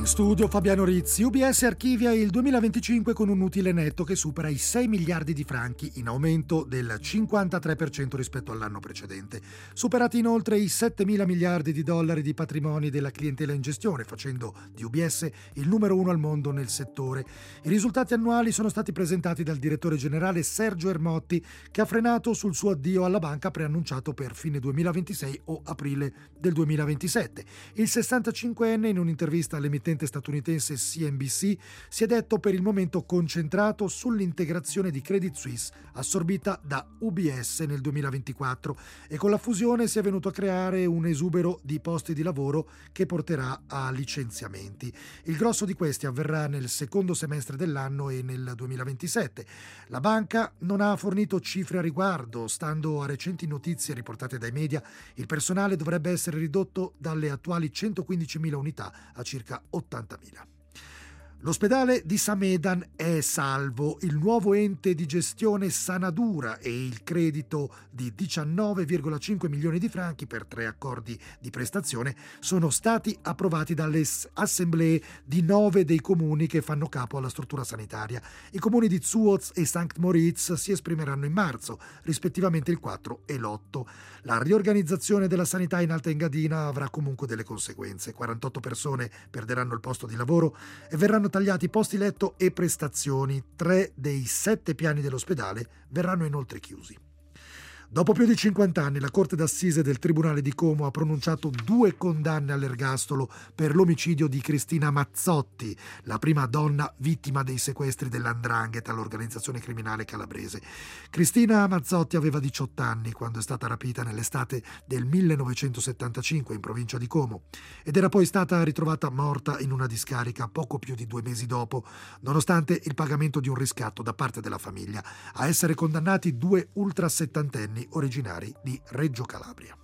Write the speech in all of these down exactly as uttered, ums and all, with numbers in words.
Studio Fabiano Rizzi. U B S archivia il duemilaventicinque con un utile netto che supera i sei miliardi di franchi, in aumento del cinquantatré per cento rispetto all'anno precedente. Superati inoltre i settemila miliardi di dollari di patrimoni della clientela in gestione, facendo di U B S il numero uno al mondo nel settore. I risultati annuali sono stati presentati dal direttore generale Sergio Ermotti, che ha frenato sul suo addio alla banca preannunciato per fine duemilaventisei o aprile del duemilaventisette. Il sessantacinquenne, in un'intervista all'emittente statunitense C N B C, si è detto per il momento concentrato sull'integrazione di Credit Suisse assorbita da U B S nel duemilaventiquattro, e con la fusione si è venuto a creare un esubero di posti di lavoro che porterà a licenziamenti. Il grosso di questi avverrà nel secondo semestre dell'anno e nel duemilaventisette. La banca non ha fornito cifre a riguardo. Stando a recenti notizie riportate dai media, il personale dovrebbe essere ridotto dalle attuali centoquindicimila unità a circa ottantamila. L'ospedale di Samedan è salvo. Il nuovo ente di gestione Sanadura e il credito di diciannove virgola cinque milioni di franchi per tre accordi di prestazione sono stati approvati dalle assemblee di nove dei comuni che fanno capo alla struttura sanitaria. I comuni di Zuoz e Sankt Moritz si esprimeranno in marzo, rispettivamente il quattro e l'otto. La riorganizzazione della sanità in Alta Engadina avrà comunque delle conseguenze. quarantotto persone perderanno il posto di lavoro e verranno tagliati posti letto e prestazioni. Tre dei sette piani dell'ospedale verranno inoltre chiusi. Dopo più di cinquanta anni, la Corte d'Assise del Tribunale di Como ha pronunciato due condanne all'ergastolo per l'omicidio di Cristina Mazzotti, la prima donna vittima dei sequestri dell'Andrangheta, l'organizzazione criminale calabrese. Cristina Mazzotti aveva diciotto anni quando è stata rapita nell'estate del millenovecentosettantacinque in provincia di Como ed era poi stata ritrovata morta in una discarica poco più di due mesi dopo, nonostante il pagamento di un riscatto da parte della famiglia. A essere condannati due ultrasettantenni originari di Reggio Calabria.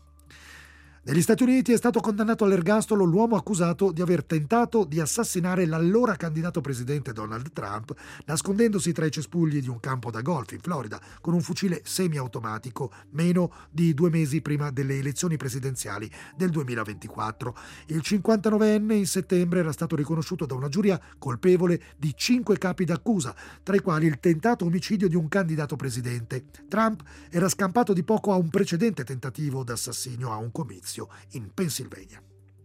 Negli Stati Uniti è stato condannato all'ergastolo l'uomo accusato di aver tentato di assassinare l'allora candidato presidente Donald Trump, nascondendosi tra i cespugli di un campo da golf in Florida con un fucile semiautomatico meno di due mesi prima delle elezioni presidenziali del duemilaventiquattro. Il cinquantanovenne in settembre era stato riconosciuto da una giuria colpevole di cinque capi d'accusa, tra i quali il tentato omicidio di un candidato presidente. Trump era scampato di poco a un precedente tentativo d'assassinio a un comizio in Pennsylvania.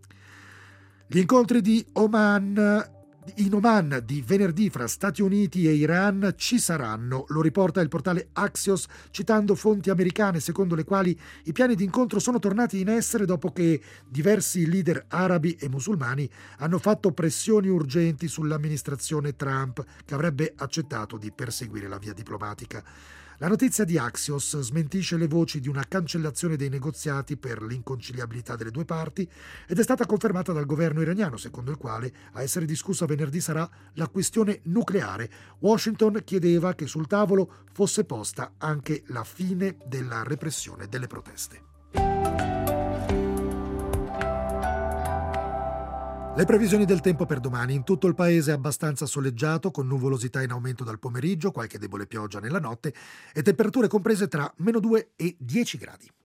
Gli incontri di Oman in Oman di venerdì fra Stati Uniti e Iran ci saranno, lo riporta il portale Axios citando fonti americane secondo le quali i piani di incontro sono tornati in essere dopo che diversi leader arabi e musulmani hanno fatto pressioni urgenti sull'amministrazione Trump, che avrebbe accettato di perseguire la via diplomatica. La notizia di Axios smentisce le voci di una cancellazione dei negoziati per l'inconciliabilità delle due parti ed è stata confermata dal governo iraniano, secondo il quale a essere discussa venerdì sarà la questione nucleare. Washington chiedeva che sul tavolo fosse posta anche la fine della repressione delle proteste. Le previsioni del tempo per domani: in tutto il paese è abbastanza soleggiato, con nuvolosità in aumento dal pomeriggio, qualche debole pioggia nella notte e temperature comprese tra meno due e dieci gradi.